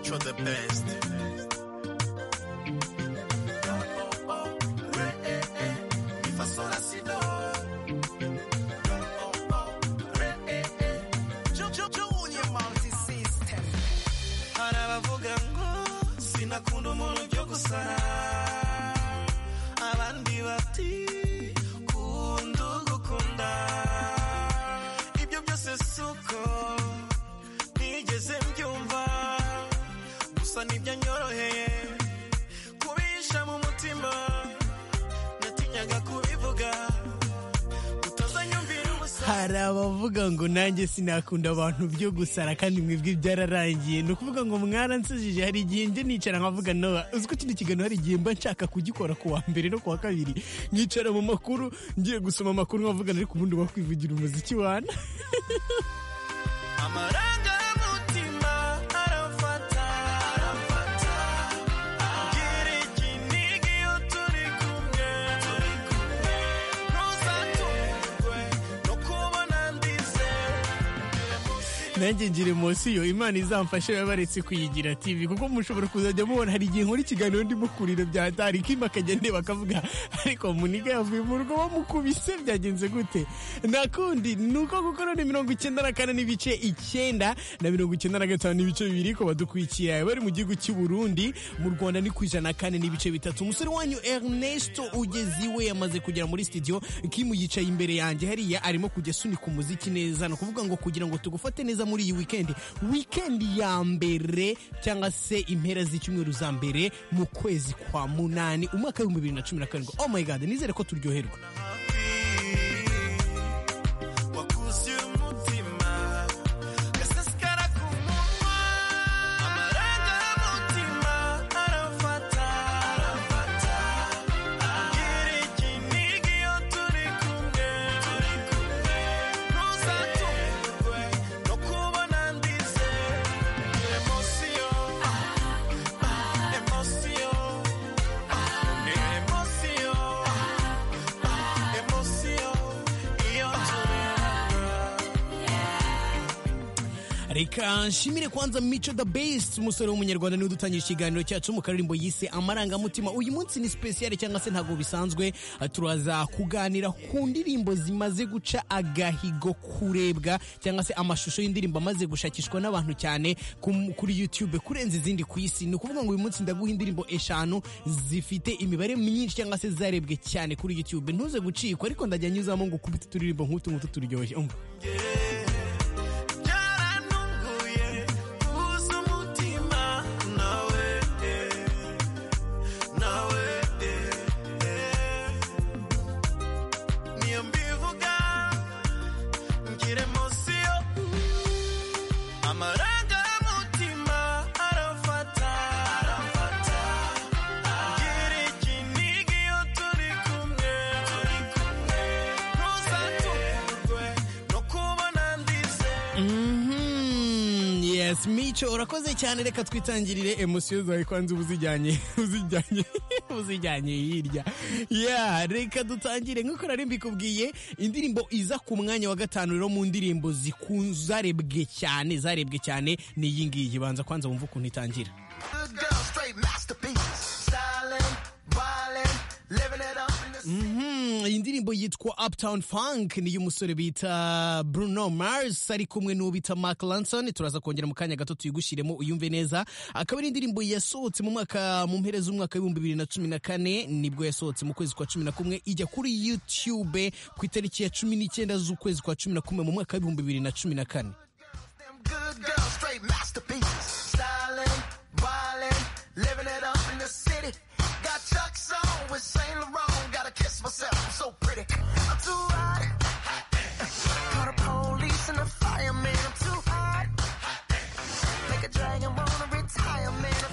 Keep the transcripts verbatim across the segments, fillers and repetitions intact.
Micho the best. Sinakunda umuntu byo gusara abandi bati kunda gukunda ibyo byose suko nigeze mbyumva gusa ntibyanyoroheye kubisha mu mutima natinyaga kubivuga utazanyumvira ubusa. Hari abavuga ngo nanjye sinakunda abantu byo gusara kandi mwebwe byararangiye. Ni ukuvuga ngo mwaransajije. Hari igihe nje nicara nkavuga no uzi ko kino kiganiro hari igihe mba nshaka kugikora ku wa mbere no ku wa kabiri nkicara mu makuru ngiye gusoma amakuru nkavuga ariko ubundi wakwivugira umuziki wana. Amaranga y'umutima arafata arafata gira ikinigi iyo turi kumwe turi kumwe ntuzatungurwe no kubona ndize nanjye ngira emosiyo Imana izamfashe babaretse kuyigira T V kuko mushobora kuzajya mubona hari igihe nkora ikiganiro ndimo kurira bya Dari Kimba akagende bakavuga ariko muniga yavuye mu rugo bamukubise byagenze gute. Nakundi nuko gukora ni mirongo icyenda na kane n'ibice icyenda na mirongo icyenda na gatanu n'ibice bibiri ko badukwikiye bari mu gihugu cy'u Burundi. Mu Rwanda ni ku ijana na kane n'ibice bitatu. Umusore wanyu Ernesto Ugeziwe yamaze kugera muri studio. Kimu yicaye imbere yanjye hariya arimo kujya sunika umuziki neza. No kuvuga ngo kugira ngo tugufate neza muri iyi weekend weekend ya mbere cyangwa se impera z'icyumweru za mbere mu kwezi kwa munani umwaka wa bibiri na cumi na karindwi. Oh my god, nizere ko turyoherwa. Reka nshimire kwanza Micho the best, umusore w'umunyarwanda niwe dutangira ikiganiro cyacu mu karirimbo yise Amarangamutima. Uyu munsi ni special cyangwa se ntago bisanzwe, turaza kuganira ku ndirimbo zimaze guca agahigo kurebwa cyangwa se amashusho y'indirimbo amaze gushakishwa n'abantu cyane kuri YouTube kurenza izindi ku isi. Ni ukuvuga ngo uyu munsi ndaguha indirimbo eshanu zifite imibare myinshi cyangwa se zarebwe cyane kuri YouTube. Ntuze gucikwa ariko ndajya nyuzamo ngo kubita turirimbo nk'utu nk'utu turyoshye. umva Yes, Micho urakoze cyane. Reka twitangirire emosiyo zawe kwanza ubuzijyanye uzijyanye uzijyanye hirya. Yeah, reka dutangire nk'uko nari mbikubwiye indirimbo iza ku mwanya wa gatanu rero mu ndirimbo zikunzarebwe cyane zarebwe cyane ni iyi ngiyi. Banza kwanza wumva ukuntu itangira. Mhm, iyi ndirimbo yitwa Uptown Funk ni y'umusore bita Bruno Mars ari kumwe n'ubita Mark Ronson. Turaza kongera mu kanya gato tuyigushiremo uyumve neza. Akaba ari indirimbo yasohotse mu mwaka mu mpere z'umwaka wa bibiri na cumi na kane, nibwo yasohotse mu kwezi kwa cumi na kumwe ijya kuri YouTube ku itariki ya cumi n'icyenda z'ukwezi kwa cumi na kumwe mu mwaka wa bibiri na cumi na kane. Living it up in the city. Got Chuck's on with Saint Laurent. Gotta kiss myself, I'm so pretty. I'm too hot. Call the police and the fireman. I'm too hot. Make a dragon wanna retire, man. I'm too hot.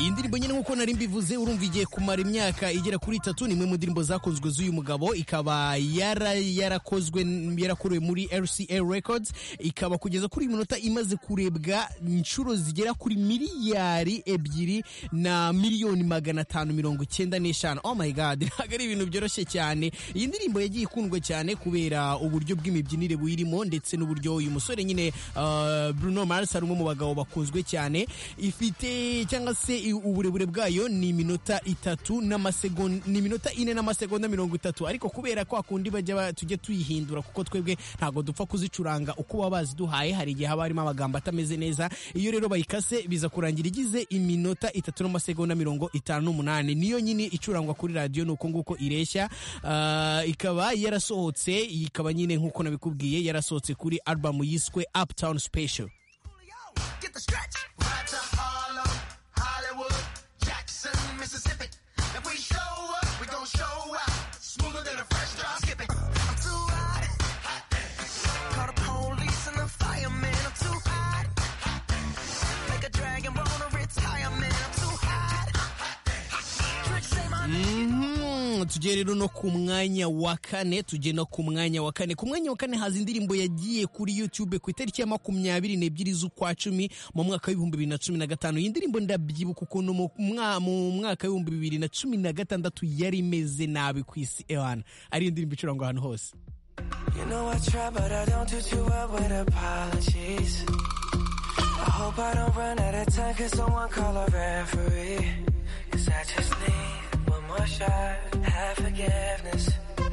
iyi ndirimbo nyine nk'uko nari mbivuze urumva igiye kumara imyaka igera kuri itatu. ni imwe mu ndirimbo zakozwe z'uyu mugabo, ikaba yara yarakozwe yarakorewe muri R C A Records, ikaba kugeza kuri iyi minota imaze kurebwa inshuro zigera kuri miliyari ebyiri na miliyoni magana atanu mirongo icyenda n'eshanu. Oh my god, ntabwo ari ibintu byoroshye cyane. Iyi ndirimbo yagiye ikundwa cyane kubera uburyo bw'imibyinire buyirimo ndetse n'uburyo uyu musore nyine uh, Bruno Mars ari umwe mu bagabo bakunzwe cyane. Ifite cyangwa se uburebure bwayo ni iminota itatu n'amasegonda ni iminota ine n'amasegonda mirongo itatu, ariko kubera ko akundi bajya tujye tuyihindura kuko twebwe ntago dupfa kuzicuranga uko baba baziduhaye, hari igihe haba harimo amagambo atameze neza. Iyo rero bayikase biza kurangira igize iminota itatu n'amasegonda mirongo itanu n'umunani, niyo nyine icurangwa kuri radio nuko nguko ireshya. Uh, ikaba yarasohotse, ikaba nyine nkuko nabikubwiye yarasohotse kuri album yiswe Uptown Special. Get the stretch right to Harlem, Hollywood, Jackson, Mississippi. If we show up, we gon' show out. Smoother than a fresh drop skipping. I'm too hot. Call the police and the fireman. I'm too hot. Make a dragon wanna retire, man. I'm too hot. Trick say my name. Tujye rero no ku mwanya wa kane tujye no ku mwanya wa kane ku mwanya wa kane haza indirimbo yagiye kuri YouTube ku itariki ya makumyabiri n'ebyiri z'ukwa cumi mu mwaka w'ibihumbi bibiri na cumi na gatanu. Iyi ndirimbo ndabyibuka ukuntu mu mwaka w'ibihumbi bibiri na cumi na gatandatu yari imeze nabi ku isi ewana, ari indirimbo icurangwa ahantu hose. You know I try but I don't do too well with apologies. I hope I don't run out of time, cause someone call a referee. Cause I just need one more shot, have forgiveness.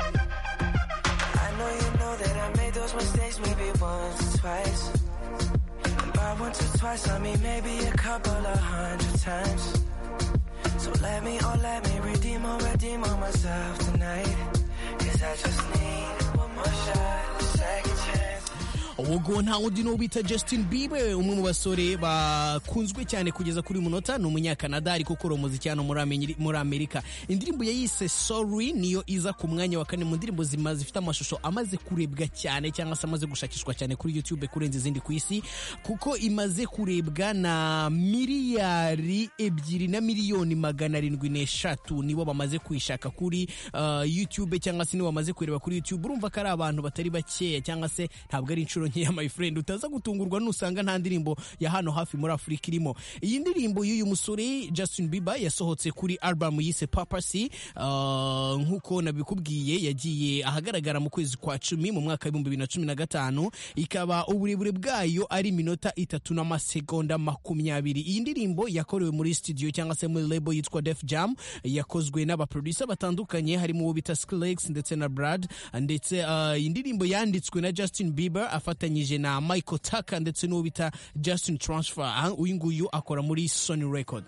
I know you know that I made those mistakes maybe once or twice. And by once or twice I mean maybe a couple of hundred times. So let me, oh let me redeem or redeem on myself tonight. Cause I just need one more shot, second chance. Ubwo nta wundi no bita Justin Bieber, umwe mu basore bakunzwe cyane kugeza kuri munota, ni umunyakanada ariko ukora umuziki hano muri Amerika. Indirimbo yayise Sorry niyo iza ku mwanya wa kane mu ndirimbo zimaze zifite amashusho amaze kurebwa cyane cyangwa se amaze gushakishwa cyane kuri YouTube kurenza izindi ku isi, kuko imaze kurebwa na miliyari ebyiri na miliyoni magana arindwi n'eshatu nibo bamaze kuyishaka kuri uh, YouTube cyangwa se nibo bamaze kureba kuri YouTube. Urumva ko ari abantu batari bakeya cyangwa se ntabwo ari inshuro nkeya my friend, utaza gutungurwa nusanga nta ndirimbo ya hano hafi muri Afrika irimo. Iyi ndirimbo y'uyu musore Justin Bieber yasohotse kuri album yise Papacy, uh, nkuko nabikubwiye yagiye ahagaragara mu kwezi kwa cumi mu mwaka w'ibihumbi bibiri na cumi na gatanu, ikaba uburebure bwayo ari minota itatu n'amasegonda makumyabiri. Iyi ndirimbo yakorewe muri studio cyangwa se muri label yitwa Def Jam, yakozwe n'abaproducer batandukanye harimo uwo bita Skrillex ndetse na Brad, ndetse uh, iyi ndirimbo yanditswe na Justin Bieber afatanyije na Michael Tucker ndetse n'uwo bita Justin Transfer. Uyu nguyu akora muri Sony Record.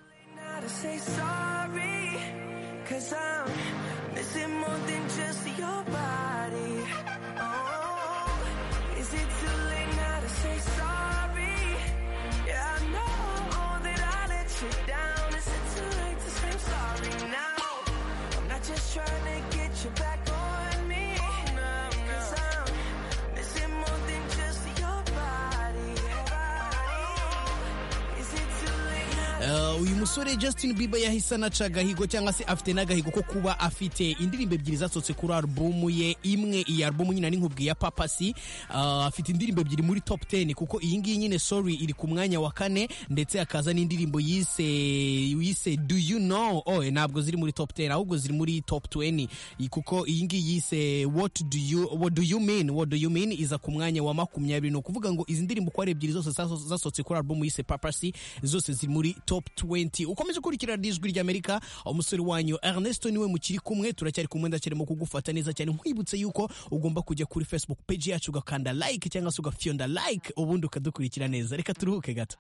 Uh, uyu musore Justin Bieber yahise anaca agahigo cyangwa se afite n'agahigo ko kuba afite indirimbo ebyiri zasohotse kuri album ye imwe. Iyi album nyine n'inkubwi ya Papacy, uh, afite indirimbo ebyiri muri top ten, kuko iyi ngiyi nyine Sorry iri ku mwanya wa kane, ndetse akaza n'indirimbo yise yise Do You Know, oh ntabwo ziri muri top ten ahubwo ziri muri top twenty, kuko iyi ngiyi yise What Do You What Do You Mean What Do You Mean iza ku mwanya wa makumyabiri. No kuvuga ngo izi ndirimbo ko ari ebyiri zose zasohotse kuri album yise Papacy zose ziri muri top twenty. Ukomeje kurikira Ijwi ry'Amerika, umusore wanyu Ernesto niwe mukiri kumwe, turacyari kumwe ndacyarimo kugufata neza cyane. Nkwibutse yuko ugomba kujya kuri Facebook page yacu ugakanda like cyangwa se ugafyonda like ubundi ukadukurikira neza. Reka turuhuke gato.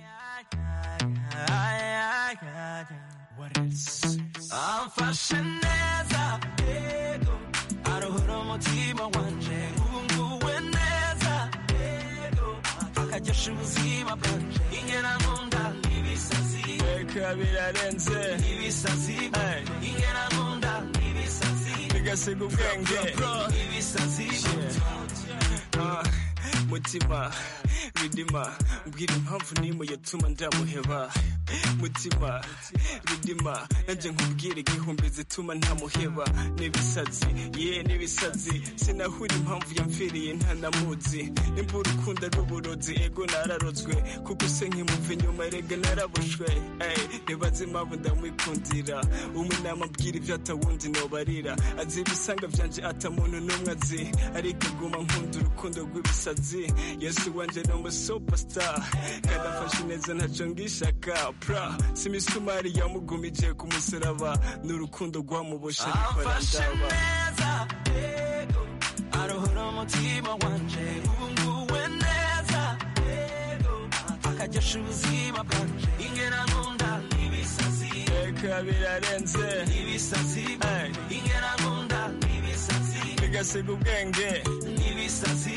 Amfashe neza yego aruhura umutima wanje unguwe neza yego akagesha ubuzima bwanje ingena nkunda ibisazi reka birarenze ibisazi ingena nkunda ibisazi bigasiga ubwenge ibisazi mutima ridima ubwira impamvu nimo yatuma ndamuheba mutima ridima nanje nkubwire igihumbi zituma ntamuheba n'ibisazi ye n'ibisazi sinahura impamvu yamfiriye ntanamuzi nimba urukundo rw'uburozi ego nararotswe kuko se nkimuva inyuma erega narabushwe nibaze impamvu ndamwikundira umwe namabwira ibyo atawundi nobarira azi ibisanga vyanje atamuntu n'umwe azi ariko guma nkunda urukundo rw'ibisazi Yesu wanje no mu superstar kadafashe neza ntaco ngishaka pra simisumari yamugumije ku musaraba n'urukundo rwamuboshe rikora ndaba arohora umutima wanje ubunguwe neza akajyasha ubuzima bwanje ingera nkunda ibisazi reka birarenze ibisazi ingera nkunda ibisazi bigasiga ubwenge ibisazi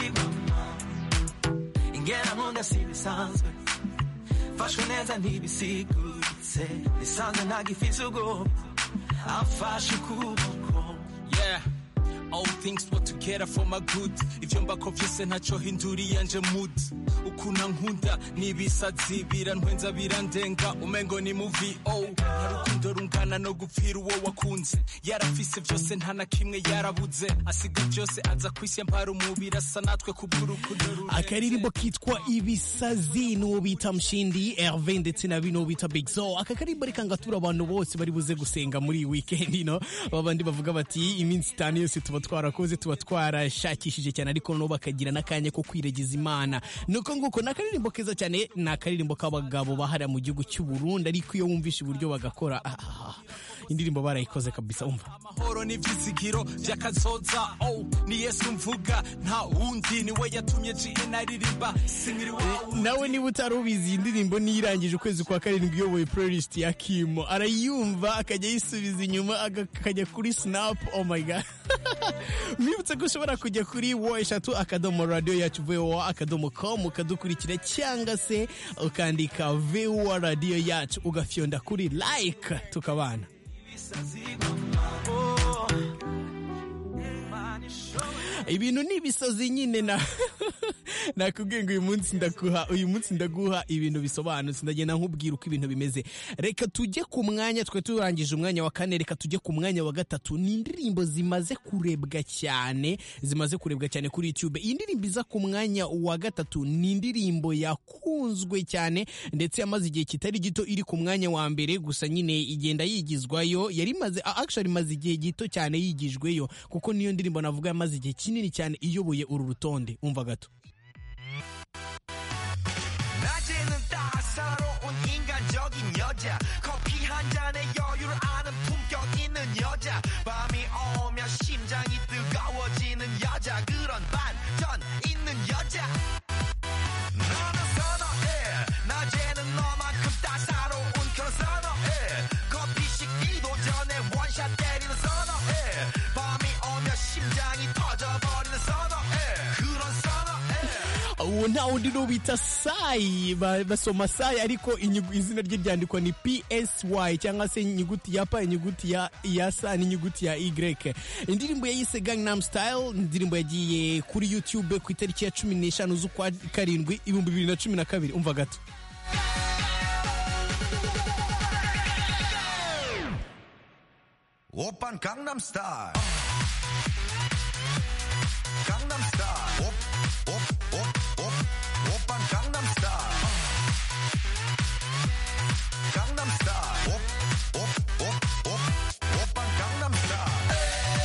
ingera nkunda si bisanzwe fashwe neza ntibisiguritse bisanzwe ntagifise ubwoba afashe ukuboko yeah all things work together for my good ivyo mbako vyose ntaco hinduri yanje mood ukuna nkunda nibisazi birantwenza birandenga umengo ni movie oh harukundo rungana no gupfira uwo wakunze yarafise vyose ntana kimwe yarabuze asiga vyose aza kwisi mpara umubiri asa natwe kubw'urukundo rure akaririmbo kitwa ibisazi n'uwo bita Mshindi Hervé ndetse na bino bita Big Zo akakaririmbo rikangatura abantu bose bari buze gusenga muri weekend no babandi bavuga bati iminsi itanu yose tuba twarakoze tuba twarashakishije cyane ariko no bakagira nakanya ko kwiregeza Imana nuko nguko nakaririmbo keza cyane nakaririmbo k'abagabo bahara mu gihugu cy'u Burundi ariko iyo wumvisha uburyo bagakora ah, indirimbo barayikoze kabisa umva amahoro n'ivyizigiro vyakazoza oh ni Yesu mvuga nta wundi ni we yatumye G N ririmba singiri wawe nawe niba utarubizi indirimbo nirangije ukwezi kwa karindwi yoboye playlist ya Kimo arayumva akajya yisubiza inyuma akajya kuri Snap oh my god mwibutse ko ushobora kujya kuri wo eshatu akadomo radio yacu V O A akadomo com ukadukurikira cyangwa se ukandika V O A radio yacu ugafyonda kuri like tukabana ibintu nibisazi nyine na nakubwiye ngo uyu munsi ndaguha uyu munsi ndaguha ibintu bisobanutse ndagenda nkubwira uko ibintu bimeze reka tujye ku mwanya twe turangije umwanya wa kane reka tujye ku mwanya wa gatatu ni indirimbo zimaze kurebwa cyane zimaze kurebwa cyane kuri YouTube iyi ndirimbo iza ku mwanya wa gatatu ni indirimbo yakunzwe cyane ndetse yamaze igihe kitari gito iri ku mwanya wa mbere gusa nyine igenda yigizwayo yari maze actually maze igihe gito cyane yigijweyo kuko niyo ndirimbo navuga yamaze igihe kinini cyane iyoboye uru rutonde umva gato 낮에는 따사로운 인간적인 여자 커피 한 잔에 여유를 아는 품격 있는 여자 밤이 오면 심장이 뜨거워지는 여자 그런 반전 있는 여자 너는 선어해 낮에는 너만큼 따사로운 그런 선어해 커피 식기도 전에 원샷 때리는 선어해 밤이 오면 심장이 터져버리는 선어해 그런 선어해 uwo nta wundi n'ubita Sai basoma Sai ariko izina rye ryandikwa ni P S Y cyangwa se inyuguti ya P inyuguti ya ya Sa n'inyuguti ya Y indirimbo yayise Gangnam Style indirimbo yagiye kuri YouTube ku itariki ya cumi n'eshanu z'ukwa karindwi ibihumbi bibiri na cumi na kabiri umva gato 오빤 강남 스타일 강남 스타일 옵옵옵옵 오빤 강남 스타일 강남 스타일 옵옵옵옵 오빤 강남 스타일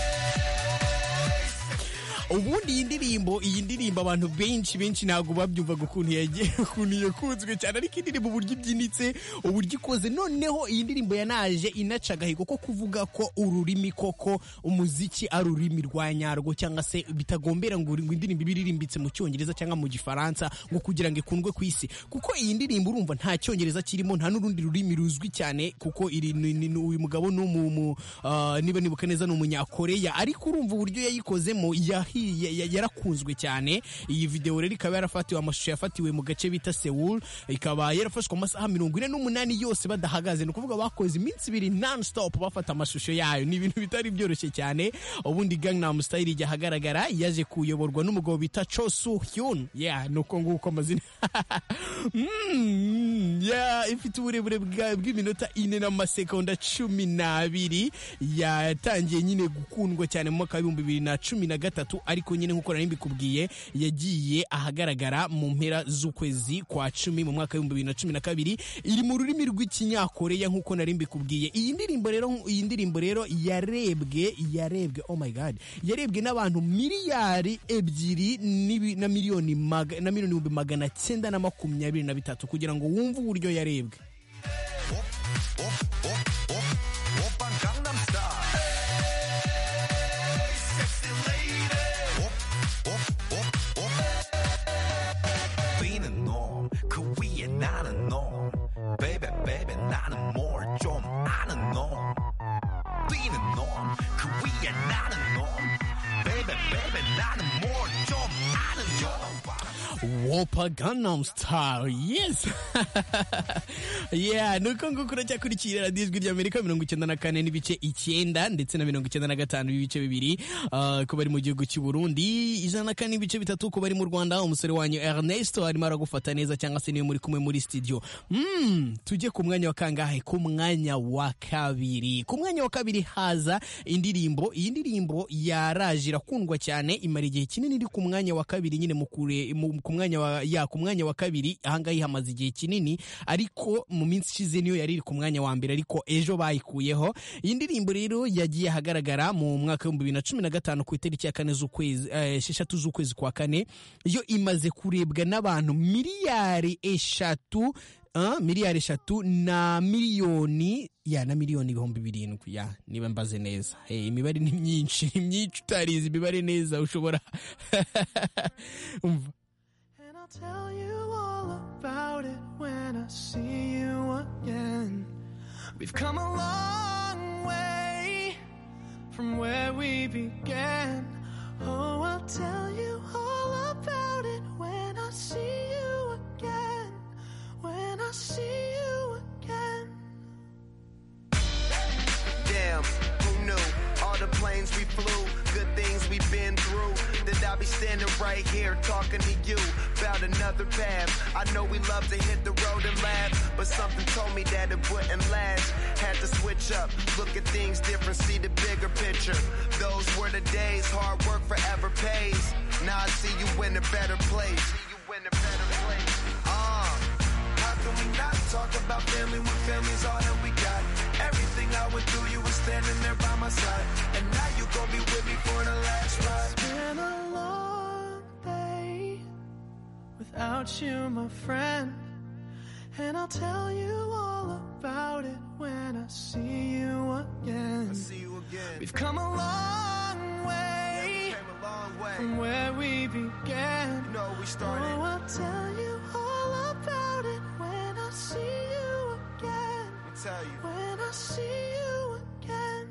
ubundi iyi ndirimbo iyi ndirimbo abantu benshi benshi ntago babyumvaga ukuntu yagiye ukuntu yakunzwe cyane ariko indirimbo uburyo ibyinitse uburyo ikoze noneho iyi ndirimbo yanaje inaca agahigo ko kuvuga ko ururimi koko umuziki ari ururimi rwa nyarwo cyangwa se bitagombera ngo indirimbo ibiririmbitse mu cyongereza cyangwa mu gifaransa ngo kugira ngo ikundwe ku isi kuko iyi ndirimbo urumva nta cyongereza kirimo nta n'urundi rurimi ruzwi cyane kuko iri uyu mugabo no mu niba nibuka neza ni umunyakoreya ariko urumva uburyo yayikozemo yahi yarakunzwe cyane iyi video rero ikaba yarafatiwe amashusho yafatiwe mu gace bita Seoul ikaba yarafashwe amasaha mirongo ine n'umunani yose badahagaze no kuvuga bakoze iminsi ibiri non stop bafata amashusho yayo ni ibintu bitari byoroshye cyane ubundi Gangnam Style ijya hagaragara yaje kuyoborwa n'umugabo bita Cho Soo Hyun yeah nuko nguko amazina mm, ya ifite uburebure bw'iminota ine n'amasekonda cumi n'abiri yatangiye nyine gukundwa cyane mu mwaka w'ibihumbi bibiri na cumi na gatatu ariko nyine nk'uko nari mbikubwiye yagiye ahagaragara mu mpera z'ukwezi kwa cumi mu mwaka w'ibihumbi bibiri na cumi na kabiri iri mu rurimi rw'ikinyakoreya nk'uko nari mbikubwiye iyi ndirimbo rero iyi ndirimbo rero yarebwe yarebwe oh my god yarebwe n'abantu miliyari ebyiri na miliyoni maga, na miliyoni ibihumbi magana cyenda na makumyabiri na bitatu kugira ngo wumve uburyo yarebwe. Baby, baby, 나는 뭘 좀 아는 놈. 뛰는 놈, 그 위에 나는 놈. Baby, baby, 나는 뭘 좀 아는 놈. Whopper Gangnam Style, yes. Yeah, nuko nguko uracyakurikira radiyo ijwi ry'Amerika mirongo icyenda na kane n'ibice icyenda ndetse na mirongo icyenda na gatanu ibice bibiri uh, ko bari mu gihugu cy'u Burundi, ijana na kane n'ibice bitatu ko bari mu Rwanda. Umusore wanyu Ernesto arimo aragufata neza cyangwa se niyo muri kumwe muri studio. Mm, tujye ku mwanya wa kangahe? Ku mwanya wa kabiri. Ku mwanya wa kabiri haza indirimbo. Iyi ndirimbo yaraje irakundwa cyane, imara igihe kinini iri ku mwanya wa kabiri nyine mukure ku mwanya wa ya ku mwanya wa kabiri ahangaye hamaze igihe kinini, ariko mu minsi ishize niyo yari iri ku mwanya wa mbere ariko ejo bayikuyeho. Iyi ndirimbo rero yagiye ahagaragara mu mwaka w'ibihumbi bibiri na cumi na gatanu ku itariki ya kane z'ukwezi esheshatu z'ukwezi kwa kane. Yo imaze kurebwa n'abantu miliyari eshatu Uh, miliyari eshatu na miliyoni ya na miliyoni ibihumbi birindwi ya niba mbaze neza. Hey, imibare ni myinshi ni myinshi utarizi imibare neza ushobora. And I'll tell you all about it when I see you again. We've come a long way from where we began. Oh, I'll tell you all about it when I see you again. When I see you again. Damn, who knew? All the planes we flew, good things we've been through. That I'll be standing right here talking to you about another path. I know we love to hit the road and laugh, but something told me that it wouldn't last. Had to switch up, look at things different, see the bigger picture. Those were the days, hard work forever pays. Now I see you in a better place. See you in a better place. Uh. Can we not talk about family when family's all that we got? Everything I went through, you were standing there by my side. And now you gon' be with me for the last ride. It's been a long day without you, my friend. And I'll tell you all about it when I see you again. I see you again. We've come a long way, yeah, we came a long way from where we began. You know we started. Oh, I'll tell you all about it when I see you again. I'll tell you. When I see you again.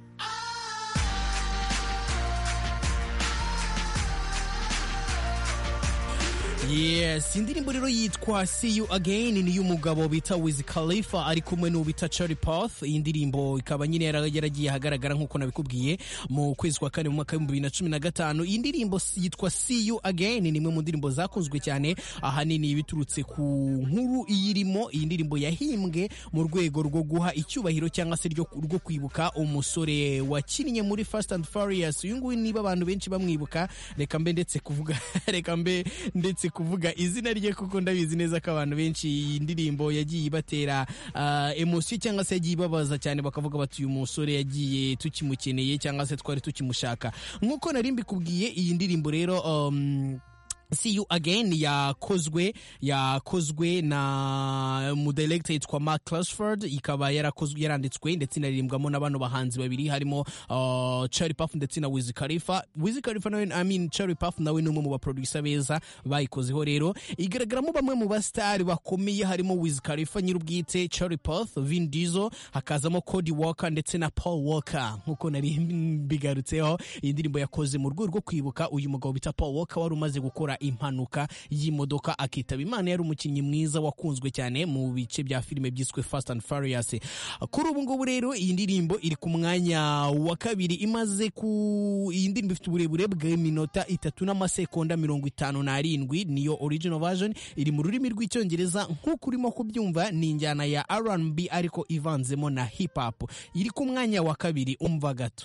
Yes, indirimbo rero yitwa See You Again ni y'umugabo bita Wiz Khalifa ari kumwe n'ubita Charlie Puth. Iyi ndirimbo ikaba nyine yaragiye ahagaragara nk'uko nabikubwiye mu kwezi kwa kane mu mwaka w'ibihumbi bibiri na cumi na gatanu. Iyi ndirimbo yitwa See You Again ni imwe mu ndirimbo zakunzwe cyane, ahanini biturutse ku nkuru iyirimo. Iyi ndirimbo yahimbwe mu rwego rwo guha icyubahiro cyangwa se ryo kwibuka umusore wakinnye muri Fast and Furious. Uyu nguyu niba abantu benshi bamwibuka, reka mbe ndetse kuvuga reka mbe ndetse kuvuga izina rye kuko ndabizi neza ko abantu benshi iyi ndirimbo yagiye ibatera uh, emotion cyangwa se yagiye ibabaza cyane, bakavuga bati uyu musore yagiye tukimukeneye cyangwa se twari tukimushaka. Nkuko nari mbikubwiye, iyi ndirimbo rero um, See You Again yakozwe yakozwe na mu director yitwa Mark Clusford, ikaba yarakozwe yaranditswe ndetse inaririmbwamo n'abantu bahanzi babiri harimo uh, Charlie Puth ndetse na Wiz Khalifa. Wiz Khalifa nawe I mean Charlie Puth nawe ni umwe mu ba producer beza bayikozeho. Rero igaragaramo bamwe mu ba star bakomeye harimo Wiz Khalifa nyirubwite, Charlie Puth, Vin Diesel, hakazamo Cody Walker ndetse na Paul Walker. Nkuko nari bigarutseho, iyi ndirimbo yakoze mu rwego rwo kwibuka uyu mugabo bita Paul Walker wari umaze gukora impanuka y'imodoka akitaba Imana. Yari umukinnyi mwiza wakunzwe cyane mu bice bya filime byiswe Fast and Furious. Kuri ubu ngubu rero iyi ndirimbo iri ku mwanya wa kabiri, imaze ku iyi ndirimbo ifite uburebure bw'iminota itatu n'amasekonda mirongo itanu n'arindwi. Niyo original version iri mu rurimi rw'icyongereza. Nk'uko urimo kubyumva ni injyana ya R and B ariko ivanzemo na hip hop. Iri ku mwanya wa kabiri, umva gato.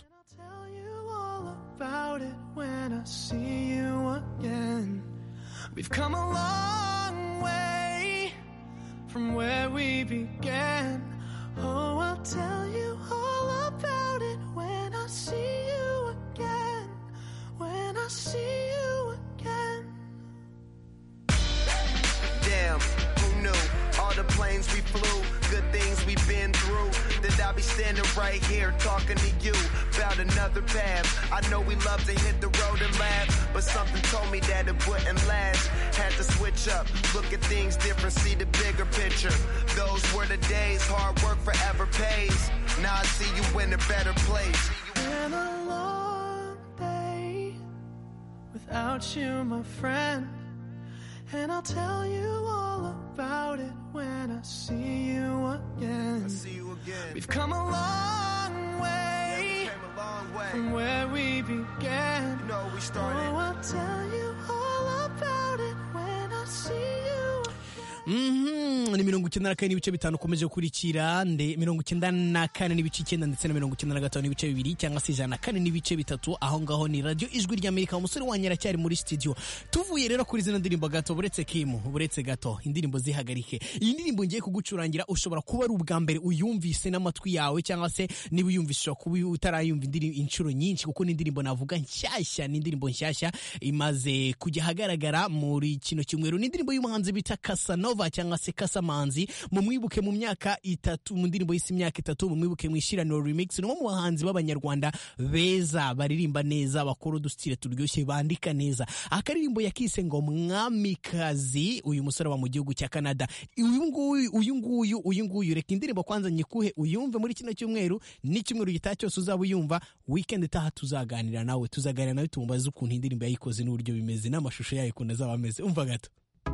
We've come a long way from where we began. Oh, I'll tell you all about it when I see you again. When I see you again. Damn, who knew? All the planes we flew, good things we've been through. That I'll be standing right here talking to you about another path. I know we love to hit the road and laugh, but something told me that it wouldn't last. Had to switch up, look at things different, see the bigger picture. Those were the days, hard work forever pays. Now I see you in a better place. Been a long day without you, my friend. And I'll tell you all about it when I see you again. I see you again. We've come a long way, yeah, we came a long way from where we began. You know we started. Oh, I'll tell you all about it when I see you. Mhm, ni mirongo icyenda na kane n'ibice bitanu ukomeje gukurikira, nde mirongo icyenda na kane n'ibice icyenda ndetse na mirongo icyenda na gatanu n'ibice bibiri cyangwa se ijana na kane n'ibice bitatu. Aho ngaho ni radio Ijwi ry'Amerika. Umusore wa Nyiracyari muri studio. Tuvuye rero kuri zino ndirimbo gato, buretse Kim, buretse gato indirimbo zihagarike. Iyi ndirimbo ngiye kugucurangira ushobora kuba ari ubwa mbere uyumvise n'amatwi yawe, cyangwa se niba uyumvise kuba utarayumva indirimbo inshuro nyinshi, kuko ni indirimbo navuga nshyashya, ni indirimbo nshyashya imaze kujya hagaragara muri kino cyumweru. Ni indirimbo y'umuhanzi bita Casanova cyangwa se Kasamanzi. Mu mwibuke mu myaka itatu, mu ndirimbo y'isi imyaka itatu, mu mwibuke mu ishiraniro remix. No mu bahanzi b'abanyarwanda beza baririmba neza, bakora udustile turyoshye, bandika neza. Akaririmbo yakise ngo Mwamikazi, uyu musore wa mu gihugu cya Canada. Uyu nguyu uyu nguyu uyu nguyu reka indirimbo kwanza nyikuhe uyumve muri kino cyumweru, ni cyumweru gitaha cyose uzaba uyumva. Weekend itaha tuzaganira nawe, tuzaganira nawe tumbaza ukuntu indirimbo yayikoze n'uburyo bimeze n'amashusho yayo ukuntu azaba ameze. Umva gato.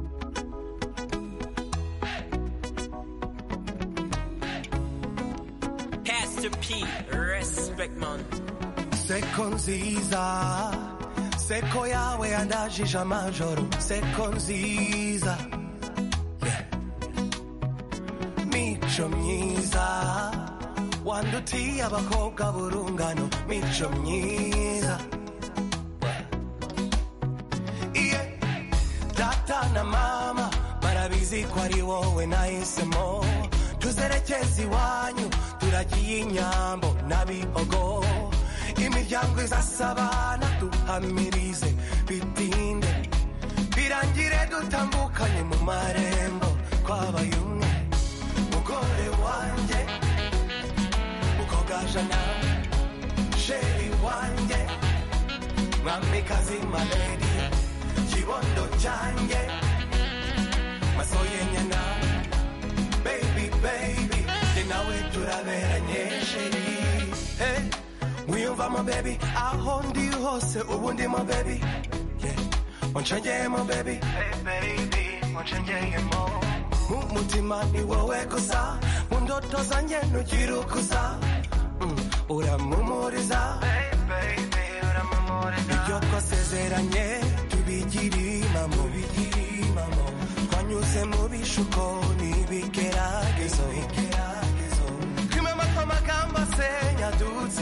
P, respect man. Seko nziza, seko yawe yandajije amajoro. Seko nziza, yeah. Mico myiza, wandutiye abakobwa burungano. Mico myiza, yeah. Data na mama barabizi ko ari wowe nahisemo. Tuzerekeze iwanyu turagiye inyambo n'abihogo. Imiryango izasabana duhamirize bitinde, birangire dutambukanye mu marembo twabaye umwe. Mugore wanjye mukogajana, sheri wanjye mwamikazi maledi, kibondo cyanjye masoye nyana. Baby, baby, nawe turaberanye sheri. Hey, wiyumvamo baby, aho ndi hose ubu ndimo baby. Yeah, wanshengeyemo baby. Hey baby, wanshengeyemo. Mu mutima ni wowe gusa, mu ndoto zanjye ntugira ukuza. Mm, uramumuriza. Hey baby, uramumuriza. Ibyo twasezeranye tubigire impamo, bigire impamo. Twanyuze mu bishuko n'ibigeragezo. Twimama kw'amagambo asenya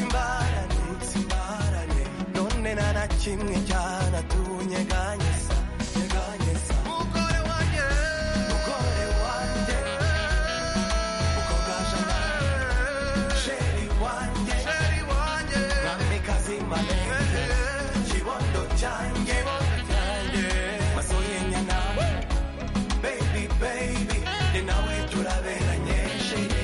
dutsimbarane, none nta na kimwe cyanatunyeganyeza. Mugore wanjye, mugore wanjye, mukogajana, sheri wanjye, mwamikazi malenge, kibondo cyanjye masoye nyana. Baby, baby, ni nawe turaberanye sheri.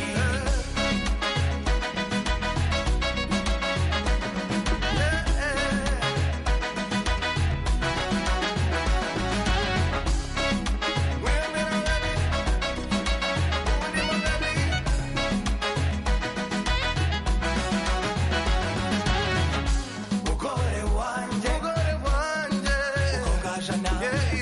Mugore wanjye, mugore wanjye, mukogajana,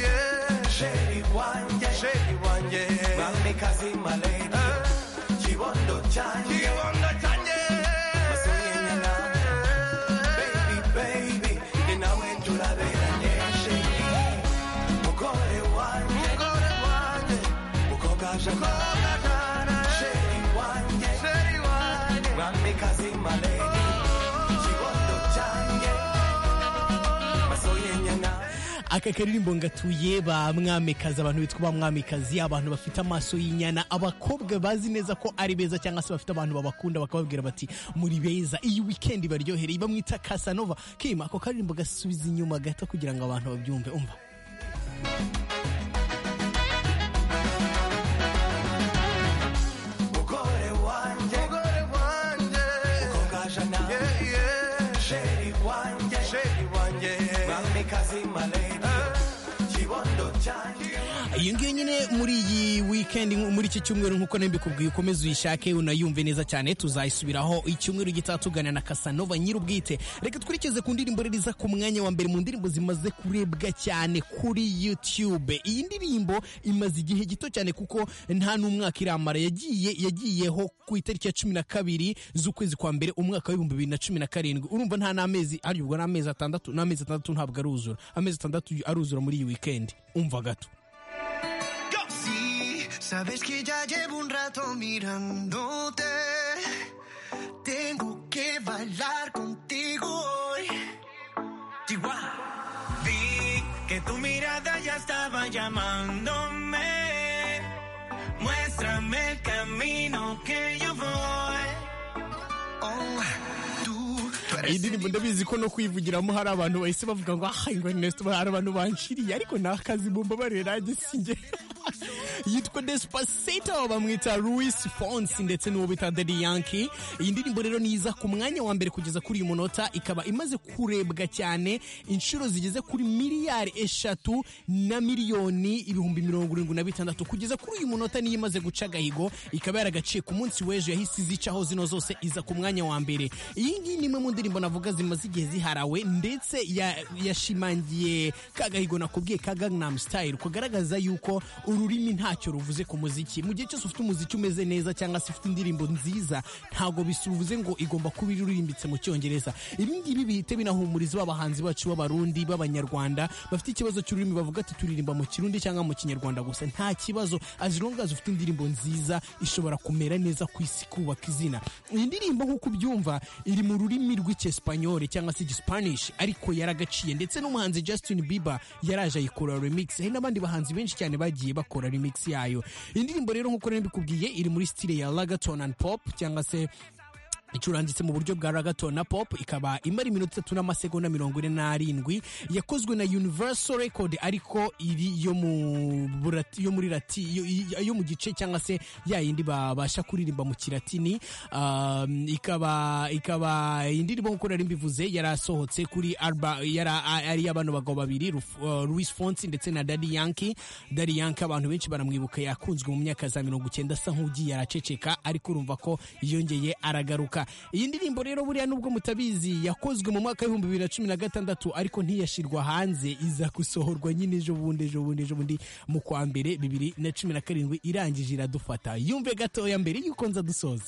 Kamikaze my lady Chibondo chanje Chibondo chanje Masoyenyana Baby baby Ninawe turabera nyeshe Mugore wanje Mugore wanje Mukoga jana Sheri wanje Sheri wanje Kamikaze my lady Chibondo chanje Masoyenyana. Aka karirimbo ngatuye ba mwamikazi, abantu bitwa ba mwamikazi, abantu bafite amaso y'inyana, abakobwa bazi neza ko ari beza cyangwa se bafite abantu babakunda bakababwira bati muri beza, iyi weekend baryohereye, bamwita Casanova. Kima ako karirimbo gasubiza inyuma gato kugira ngo abantu babyumve. Umva Mugore wanje Mugore wanje Mukoga jana yeah yeah Sheri wanje Sheri wanje Kamikaze my lady Chibondo chanje. iyo ngiyo nyine muri iyi weekend, muri iki cyumweru nkuko nembikubwiye, ukomeze uyishake unayumve neza cyane. Tuzayisubiraho icyumweru gitaha tugana na Casanova nyirubwite. Reka twirikize ku ndirimbo riza ku mwanya wa mbere mu ndirimbo zimaze kurebwa cyane kuri YouTube. Iyi ndirimbo imaze igihe gito cyane kuko nta n'umwaka iramara, yagiye yagiyeho ku itariki ya cumi na kabiri z'ukwezi kwa mbere umwaka w'ibihumbi bibiri na cumi na karindwi. Urumva nta n'amezi ari, ubwo n'amezi atandatu, n'amezi atandatu ntabwo aruzura, amezi atandatu aruzura muri iyi weekend. Umva gato. Sabes que ya llevo un rato mirándote. Tengo que bailar contigo hoy. Chihuahua. Vi que tu mirada ya estaba llamándome. Muéstrame el camino que yo voy. Oh, tú, tú eres. Iyi ndirimbo ndabizi ko no kwivugiramo hari abantu bahise bavuga ngo aha ngo Ernesto, hari abantu banshiriye, ariko nakazi mumbabarire nanjye sinjye. Yitwa Despacito, bamwita Luis Fonsi ndetse n'uwo bita Daddy Yankee. Iyi ndirimbo rero niza ku mwanya wa mbere kugeza kuri uyu munota, ikaba imaze kurebwa cyane inshuro zigeze kuri miliyari eshatu na miliyoni ibihumbi mirongo irindwi na bitandatu. Kugeza kuri uyu munota niyo imaze guca agahigo, ikaba yaragaciye ku munsi w'ejo, yahise izicaho zino zose iza ku mwanya wa mbere. Iyi ngiyi ni imwe mu ndirimbo navuga zimaze igihe ziharawe, ndetse yashimangiye ya ka gahigo nakubwiye ka Gangnam Style, kugaragaza yuko ururimi ntacyo ruvuze ku muziki. Mu gihe cyose ufite umuziki umeze neza cyangwa se ufite indirimbo nziza, ntago bisuvuze ngo igomba kuba iririmbitse mu Cyongereza. Ibi ngibi bihite binahumuriza abahanzi bacu b'abarundi b'abanyarwanda bafite ikibazo cy'ururimi, bavuga ati turirimba mu Kirundi cyangwa mu Kinyarwanda gusa, nta kibazo, as long as ufite indirimbo nziza ishobora kumera neza ku isi, kubaka izina. Iyi ndirimbo nk'uko ubyumva iri mu rurimi rw'Icyesipanyoli cyangwa se Spanish, ariko yaragaciye, ndetse n'umuhanzi Justin Bieber yaraje ayikora remix. Hari n'abandi bahanzi benshi cyane bagiye bakora remix yayo. Indirimbo rero nk'uko nabikubwiye iri muri style ya reggaeton and pop, cyangwa se icurangitse mu buryo bwa reggaeton na pop, ikaba imara iminota itatu n'amasegonda mirongo ine n'arindwi. Yakozwe na Universal Record, ariko iri yo mu burati, yo muri lati, yo, yo mu gice cyangwa se ya yindi babasha kuririmba mu Kilatini. Uh, ikaba ikaba indirimbo nk'uko nari mbivuze yarasohotse kuri alba, yara ari abantu bagabo babiri, uh, Luis Fonsi ndetse na Daddy Yankee. Daddy Yankee abantu benshi baramwibuka, yakunzwe mu myaka za mirongo icyenda, asa nk'ugiye araceceka, ariko urumva ko yongeye aragaruka. Iyi ndirimbo rero buriya nubwo mutabizi yakozwe mu mwaka w'ibihumbi bibiri na cumi na gatandatu, ariko ntiyashirwa hanze, iza gusohorwa nyine ejo bundi ejo bundi ejo bundi mu kwa mbere bibiri na cumi na karindwi, irangije iradufata. Yumve gatoya mbere yuko nza dusoza.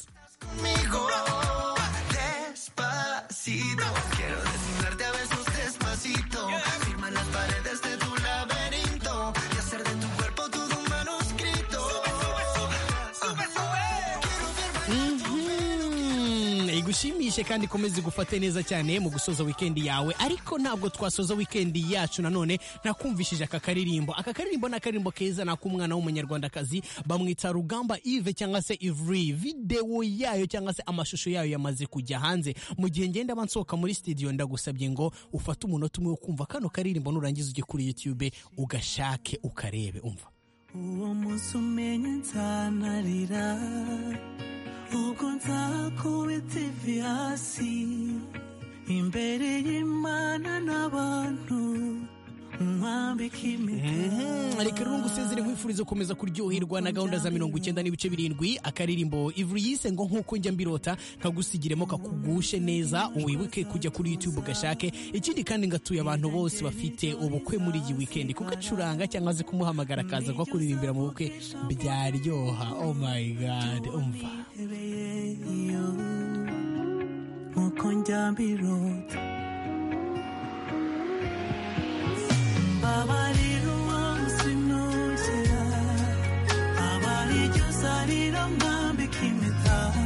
Despacito, quiero desnudarte a besos despacito, firma las paredes de tu laberinto y hacer de tu cuerpo todo un manuscrito. Sube, sube, sube. Igushimishe kandi komeze gufate neza cyane mu gusoza weekend yawe. Ariko ntabwo twasoza weekend yacu nanone nakumvishije aka karirimbo. Aka karirimbo na karirimbo keza na kumwana w'umunyarwandakazi bamwita Rugamba Yves cyangwa se Ivry. Video yayo cyangwa se amashusho yayo yamaze kujya hanze. Mu gihe ngenda bansohoka muri studio, ndagusabye ngo ufate umunota umwe wo kumva kano karirimbo, nurangiza ujye kuri YouTube ugashake ukarebe. Umva. Uwo munsi umenye nzanarira, ubwo nzakubita ivi hasi imbere y'Imana n'abantu, mwambika impeta. Mhm, reka rero ngusezere nkwifuriza gukomeza kuryoherwa na gahunda za mirongo icyenda n'ibice birindwi. Akaririmbo Ivry yise ngo nkuko njya mbirota kagusigiremo kakugushe neza. Wibuke kujya kuri YouTube ugashake. Ikindi kandi ngatuye abantu bose bafite ubukwe muri iyi weekend kugacuranga cyangwa se kumuhamagara akaza kwa kuririmbira mu bukwe byaryoha. Oh my god, umva nkuko njya mbirota. Babarira umunsi nugera, abarijyo uzarira mwambika impeta.